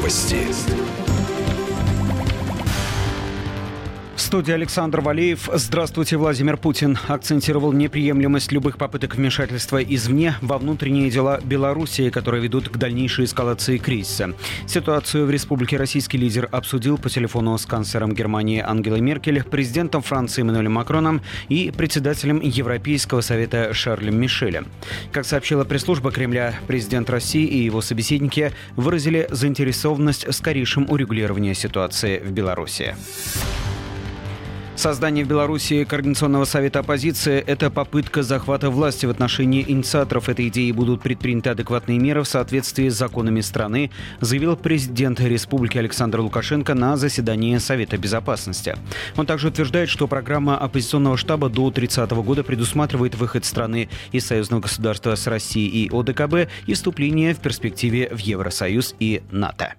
Новости. В студии Александр Валеев. Здравствуйте. Владимир Путин акцентировал неприемлемость любых попыток вмешательства извне во внутренние дела Белоруссии, которые ведут к дальнейшей эскалации кризиса. Ситуацию в республике российский лидер обсудил по телефону с канцлером Германии Ангелой Меркель, президентом Франции Эммануэлем Макроном и председателем Европейского совета Шарлем Мишелем. Как сообщила пресс-служба Кремля, президент России и его собеседники выразили заинтересованность в скорейшем урегулировании ситуации в Беларуси. Создание в Беларуси Координационного совета оппозиции – это попытка захвата власти. В отношении инициаторов этой идеи будут предприняты адекватные меры в соответствии с законами страны, заявил президент республики Александр Лукашенко на заседании Совета безопасности. Он также утверждает, что программа оппозиционного штаба до 30 года предусматривает выход страны из союзного государства с Россией и ОДКБ и вступление в перспективе в Евросоюз и НАТО.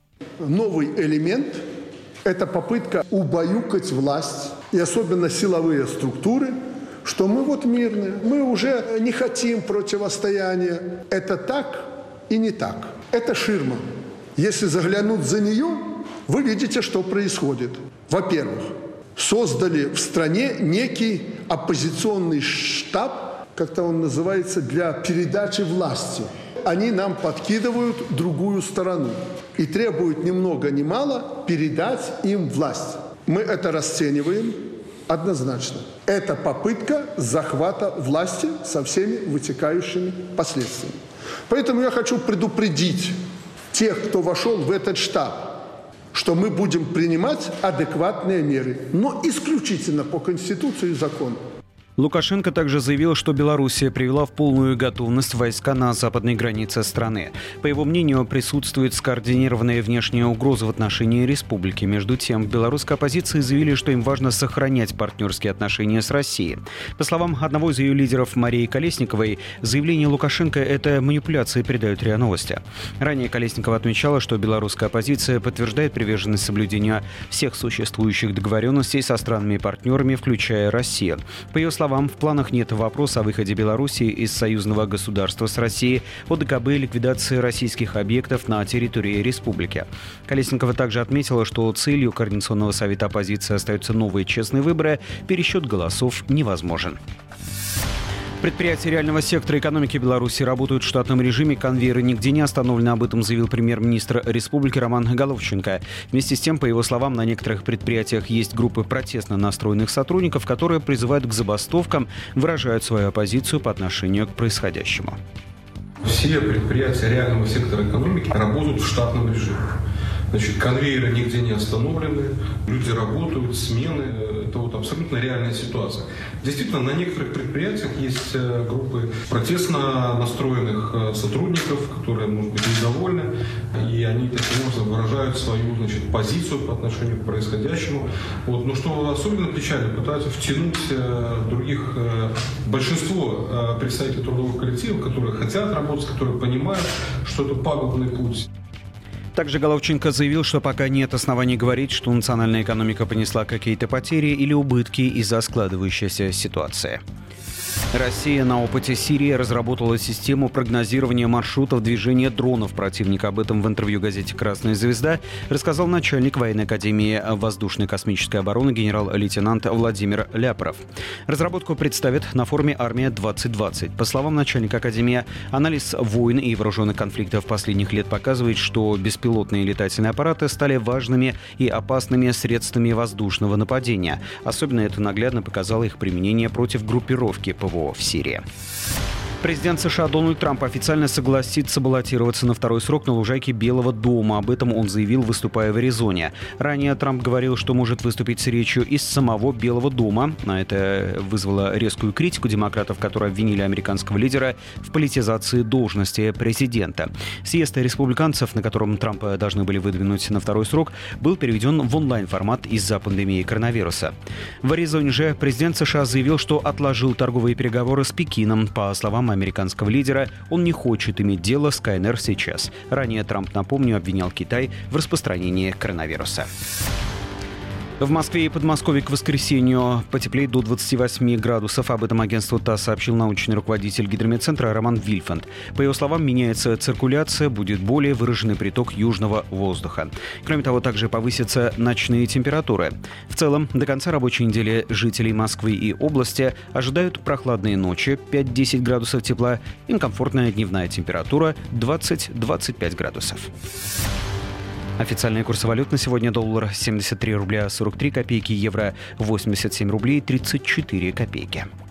Новый элемент – это попытка убаюкать власть и особенно силовые структуры, что мы вот мирные, мы уже не хотим противостояния. Это так и не так. Это ширма. Если заглянуть за нее, вы видите, что происходит. Во-первых, создали в стране некий оппозиционный штаб, как-то он называется, для передачи власти. Они нам подкидывают другую сторону и требуют ни много ни мало передать им власть. Мы это расцениваем однозначно. Это попытка захвата власти со всеми вытекающими последствиями. Поэтому я хочу предупредить тех, кто вошел в этот штаб, что мы будем принимать адекватные меры, но исключительно по Конституции и закону. Лукашенко также заявил, что Белоруссия привела в полную готовность войска на западной границе страны. По его мнению, присутствует скоординированная внешняя угроза в отношении республики. Между тем, в белорусской оппозиции заявили, что им важно сохранять партнерские отношения с Россией. По словам одного из ее лидеров Марии Колесниковой, заявление Лукашенко – это манипуляции, передают РИА Новости. Ранее Колесникова отмечала, что белорусская оппозиция подтверждает приверженность соблюдения всех существующих договоренностей со странами-партнерами, включая Россию. По ее словам, в планах нет вопроса о выходе Белоруссии из союзного государства с Россией, ОДКБ и ликвидации российских объектов на территории республики. Колесникова также отметила, что целью Координационного совета оппозиции остаются новые честные выборы, пересчет голосов невозможен. Предприятия реального сектора экономики Беларуси работают в штатном режиме, конвейеры нигде не остановлены. Об этом заявил премьер-министр республики Роман Головченко. Вместе с тем, по его словам, на некоторых предприятиях есть группы протестно настроенных сотрудников, которые призывают к забастовкам, выражают свою оппозицию по отношению к происходящему. Все предприятия реального сектора экономики работают в штатном режиме. Значит, конвейеры нигде не остановлены, люди работают, смены. Это вот абсолютно реальная ситуация. Действительно, на некоторых предприятиях есть группы протестно настроенных сотрудников, которые, может быть, недовольны, и они таким образом выражают свою, позицию по отношению к происходящему. Вот. Но что особенно печально, пытаются втянуть других, большинство представителей трудовых коллективов, которые хотят работать, которые понимают, что это пагубный путь. Также Головченко заявил, что пока нет оснований говорить, что национальная экономика понесла какие-то потери или убытки из-за складывающейся ситуации. Россия на опыте Сирии разработала систему прогнозирования маршрутов движения дронов противника. Об этом в интервью газете «Красная звезда» рассказал начальник военной академии воздушной космической обороны генерал-лейтенант Владимир Ляпоров. Разработку представят на форуме «Армия-2020». По словам начальника академии, анализ войн и вооруженных конфликтов последних лет показывает, что беспилотные летательные аппараты стали важными и опасными средствами воздушного нападения. Особенно это наглядно показало их применение против группировки ПВО в Сирии. Президент США Дональд Трамп официально согласится баллотироваться на второй срок на лужайке Белого дома. Об этом он заявил, выступая в Аризоне. Ранее Трамп говорил, что может выступить с речью из самого Белого дома. Это вызвало резкую критику демократов, которые обвинили американского лидера в политизации должности президента. Съезд республиканцев, на котором Трампа должны были выдвинуть на второй срок, был переведен в онлайн-формат из-за пандемии коронавируса. В Аризоне же президент США заявил, что отложил торговые переговоры с Пекином. По словам американского лидера, он не хочет иметь дело с КНР сейчас. Ранее Трамп, напомню, обвинял Китай в распространении коронавируса. В Москве и Подмосковье к воскресенью потеплеет до 28 градусов. Об этом агентству ТАСС сообщил научный руководитель гидрометцентра Роман Вильфанд. По его словам, меняется циркуляция, будет более выраженный приток южного воздуха. Кроме того, также повысятся ночные температуры. В целом, до конца рабочей недели жителей Москвы и области ожидают прохладные ночи 5-10 градусов тепла и комфортная дневная температура 20-25 градусов. Официальные курсы валют на сегодня: доллар 73 рубля 43 копейки, евро 87 рублей 34 копейки.